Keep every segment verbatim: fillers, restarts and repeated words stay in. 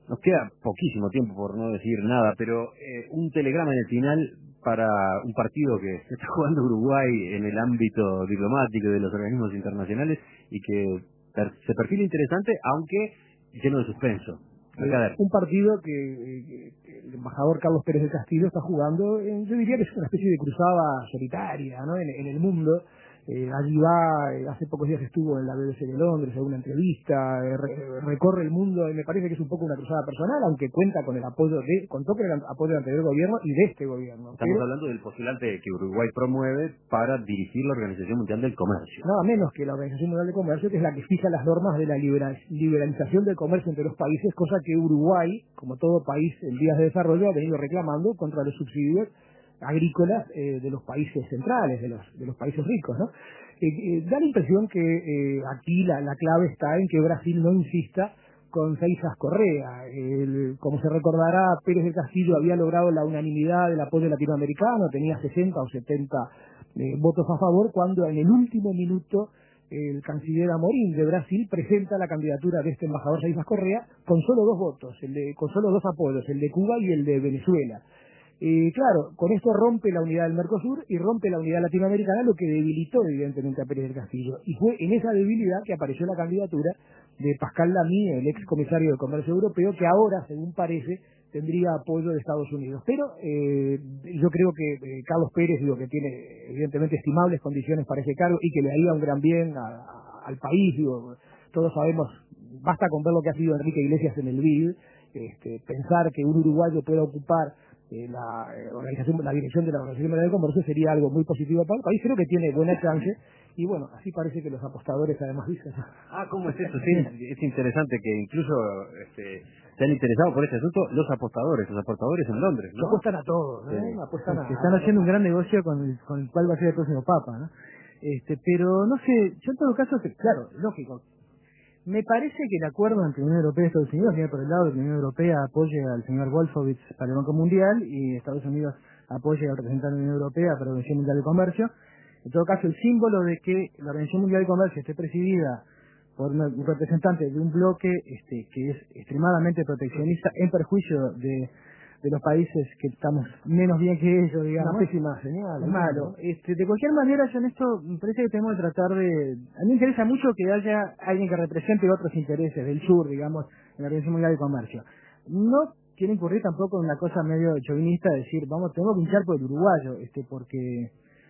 Nos queda poquísimo tiempo, por no decir nada, pero eh, un telegrama en el final para un partido que se está jugando Uruguay en el ámbito diplomático de los organismos internacionales y que per se perfila interesante, aunque lleno de suspenso. Eh, un partido que, eh, que el embajador Carlos Pérez del Castillo está jugando, en, yo diría que es una especie de cruzada solitaria, ¿no? en, en el mundo. Eh, allí va, eh, hace pocos días estuvo en la B B C de Londres, en una entrevista, eh, re, recorre el mundo, y me parece que es un poco una cruzada personal, aunque cuenta con el apoyo de, contó con el apoyo del anterior gobierno y de este gobierno. Estamos pero, hablando del postulante que Uruguay promueve para dirigir la Organización Mundial del Comercio. Nada menos que la Organización Mundial del Comercio, que es la que fija las normas de la liberal, liberalización del comercio entre los países, cosa que Uruguay, como todo país en vías de desarrollo, ha venido reclamando contra los subsidios agrícolas eh, de los países centrales, de los, de los países ricos, ¿no? Eh, eh, da la impresión que eh, aquí la, la clave está en que Brasil no insista con Seisas Correa. El, como se recordará, Pérez del Castillo había logrado la unanimidad del apoyo latinoamericano, tenía sesenta o setenta eh, votos a favor, cuando en el último minuto el canciller Amorim de Brasil presenta la candidatura de este embajador Seisas Correa con solo dos votos, el de, con solo dos apoyos, el de Cuba y el de Venezuela. Eh, claro, con esto rompe la unidad del Mercosur y rompe la unidad latinoamericana, lo que debilitó evidentemente a Pérez del Castillo. Y fue en esa debilidad que apareció la candidatura de Pascal Lamy, el ex comisario de Comercio Europeo, que ahora, según parece, tendría apoyo de Estados Unidos. Pero eh, yo creo que eh, Carlos Pérez, digo, que tiene evidentemente estimables condiciones para ese cargo y que le haría un gran bien a, a, al país, digo, todos sabemos, basta con ver lo que ha sido Enrique Iglesias en el B I D, este, pensar que un uruguayo pueda ocupar Eh, la eh, organización, la dirección de la Organización Mundial del Comercio sería algo muy positivo para el país. Creo que tiene buena chance y bueno, así parece que los apostadores además dicen. Ah, ¿cómo es eso? Sí, es interesante que incluso este, se han interesado por este asunto los apostadores, los apostadores en Londres, ¿no? Apuestan a todos, ¿no? Sí. Apuestan a, que están haciendo un gran negocio con el, con el cual va a ser el próximo Papa, ¿no? Este, pero no sé, yo en todo caso, que, claro, lógico, me parece que el acuerdo entre Unión Europea y Estados Unidos viene por el lado de que la Unión Europea apoye al señor Wolfowitz para el Banco Mundial y Estados Unidos apoye al representante de la Unión Europea para la Organización Mundial de Comercio. En todo caso, el símbolo de que la Organización Mundial de Comercio esté presidida por un representante de un bloque este, que es extremadamente proteccionista en perjuicio de, de los países que estamos menos bien que ellos, digamos. Una pésima señal. Es malo. Este, de cualquier manera, yo en esto me parece que tenemos que tratar de... A mí me interesa mucho que haya alguien que represente otros intereses del sur, digamos, en la Organización Mundial de Comercio. No quiero incurrir tampoco en una cosa medio chauvinista de decir, vamos, tengo que hinchar por el uruguayo, este, porque...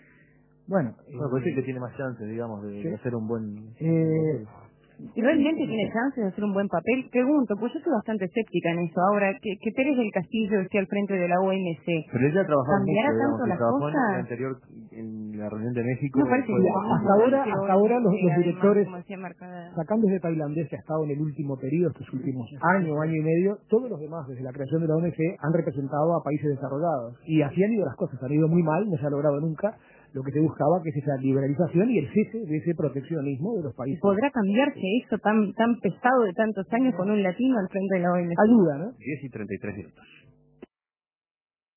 Bueno, bueno, eh, parece que tiene más chances, digamos, de, ¿sí? de hacer un buen... Eh, ¿Y realmente tiene chances de hacer un buen papel? Pregunto, pues yo soy bastante escéptica en eso. Ahora, que, que Pérez del Castillo esté al frente de la O M C, Pero ella ha trabajado ¿cambiará mucho, digamos, tanto que las trabajó cosas? en la anterior, en la reunión de México. No parece fue- que hasta ahora, hasta ahora los, los directores, como decía Marcada, sacando de tailandés que ha estado en el último periodo, estos últimos años, año y medio, todos los demás, desde la creación de la O M C, han representado a países desarrollados. Y así han ido las cosas, han ido muy mal, no se ha logrado nunca lo que se buscaba, que es esa liberalización y el cese de ese proteccionismo de los países. ¿podrá cambiarse eso tan tan pesado de tantos años con un latino al frente de la O M C? Ayuda, ¿no? diez y treinta y tres minutos.